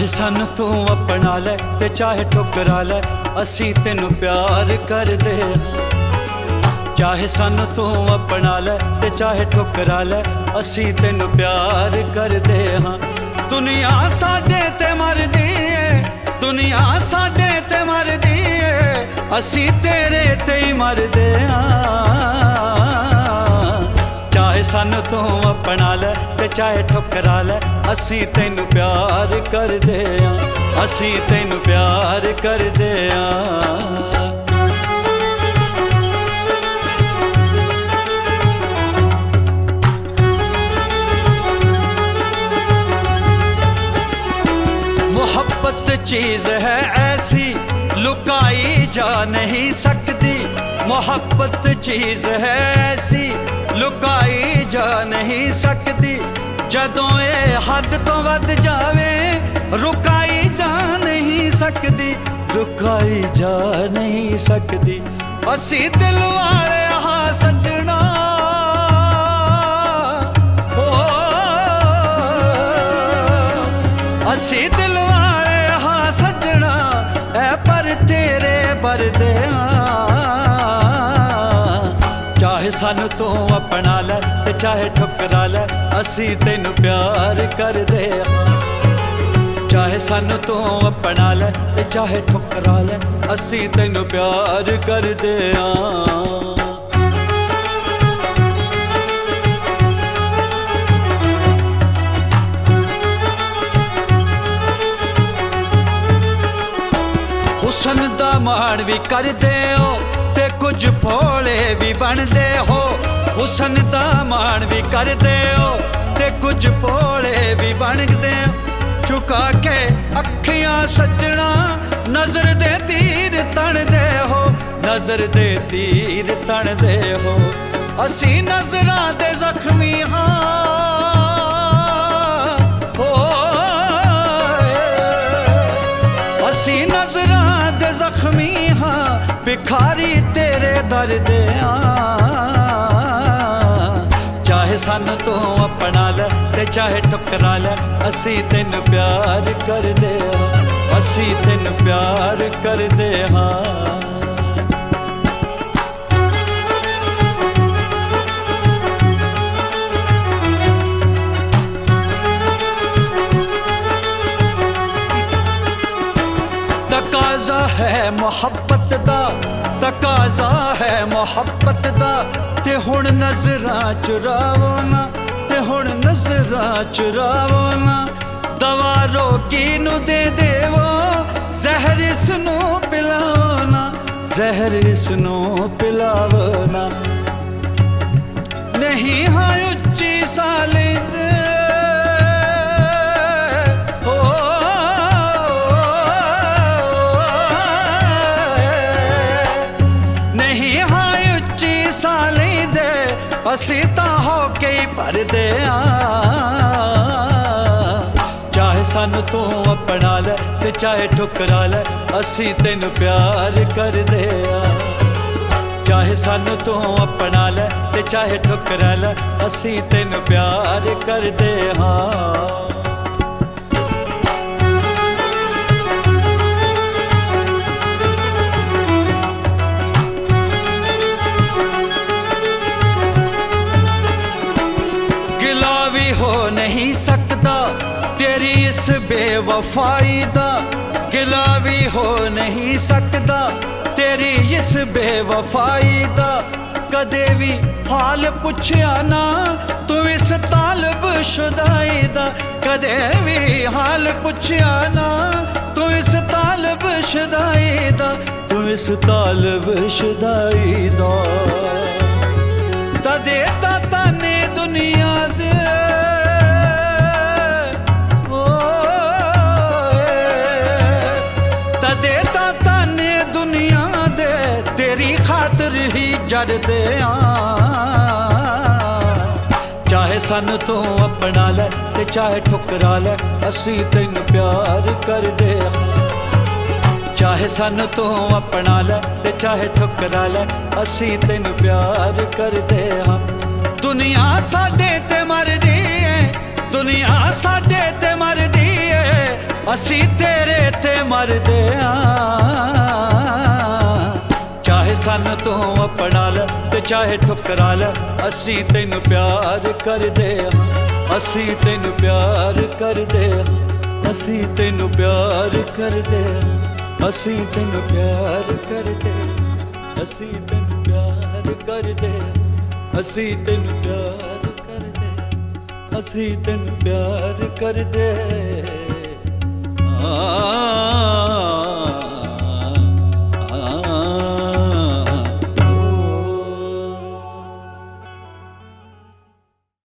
चाहे सन तू अपना ले ते चाहे ठुकरा ले, असी तेनू प्यार करदे हां। चाहे सन तू अपना ले ते चाहे ठुकरा ले, असी तेनू प्यार करदे हां। दुनिया साडे ते मरदी है, दुनिया साडे ते मरदी है, असी तेरे ते ही मरदे हां। चाहे सन तू अपना ले ते चाहे ठुकरा ले, असी तेनू प्यार करदे हां, असी तेनू प्यार करदे हां। मोहब्बत चीज है ऐसी लुकाई जा नहीं सकती, मोहब्बत चीज है ऐसी लुकाई जा नहीं सकती। जदों ये हद तो वध जावे रुकाई जा नहीं सकती, रुकाई जा नहीं सकती। असी दिल वाले हाँ सजना, ओ असी दिल वाले हाँ सजना, ऐ पर तेरे बरदे चाहे सन तू अपना ले ते चाहे ठुकरा ले, असी तेनू प्यार करदे हां। चाहे सन तू अपना ले ते चाहे ठुकरा ले, असी तेनू प्यार करदे हां। हुसन दा माण भी करदे हो ते कुछ भोले भी बनदे हो, हुसन दा मान भी करदे हो ते कुछ भोले भी बनदे हो। चुका के अखियां सजना नजर दे तीर तणदे हो, नजर दे तीर तणदे हो। असी नजरां दे जख्मी हां, ओ असी नजरां दे जख्मी हां, भिखारी तेरे दर्द चाहे सन तू अपना ले ते चाहे ठुकरा ले, असी तेनू प्यार करदे हां, असी तेनू प्यार करदे हां। तकाजा है मोहब्बत दा, तकाजा है मोहब्बत दा, ते हुण नजरां चुरावो ना, ते हुण नजरां चुरावो ना। दवा रोगी नू दे देवो, जहर इसनू पिलावो ना, जहर इसनू पिलावो ना। नहीं हाँ उच्ची साली दे असी तां हो के ही भरदे चाहे सन तू अपना ले ते चाहे ठुकरा ले, असी तेनू प्यार करदे चाहे सन तू अपना ले ते चाहे ठुकरा ले, असी तेनू प्यार करदे हां। हो नहीं सकता तेरी इस बेवफाई दा, गिला भी हो नहीं सकता तेरी इस बेवफाई दा। कदे भी हाल पुछया ना तू इस तालब शुदाई दा, कदे भी हाल पुछया ना तू इस तालब शुदाई दा, तू इस तालब शुदाई दा। तदे ताता ने दुनिया दे ही जरदे चाहे सन तू अपना ले ते चाहे ठुकरा ले, असी तेनू प्यार करदे चाहे सन तू अपना ले ते चाहे ठुकरा ले, असी तेनू प्यार करदे हां। दुनिया साडे ते मरदी है, दुनिया साडे ते मरदी है, ਅਸੀਂ ਤੇਰੇ ਤੇ ਮਰਦੇ ਆਂ। ਚਾਹੇ ਸਾਨੂੰ ਤੂੰ ਆਪਣਾ ਲੈ ਤੇ ਚਾਹੇ ਠੁਕਰਾ ਲੈ, ਅਸੀਂ ਤੈਨੂੰ ਪਿਆਰ ਕਰਦੇ ਆਂ। ਅਸੀਂ ਤੈਨੂੰ ਪਿਆਰ ਕਰਦੇ ਆਂ। ਅਸੀਂ ਤੈਨੂੰ ਪਿਆਰ ਕਰਦੇ ਆਂ। ਅਸੀਂ ਤੈਨੂੰ ਪਿਆਰ ਕਰਦੇ ਆਂ। ਅਸੀਂ ਤੈਨੂੰ ਪਿਆਰ ਕਰਦੇ ਆਂ। ਅਸੀਂ ਤੈਨੂੰ ਪਿਆਰ ਕਰਦੇ ਆਂ। ਅਸੀਂ ਤੈਨੂੰ ਪਿਆਰ ਕਰਦੇ ਆਂ।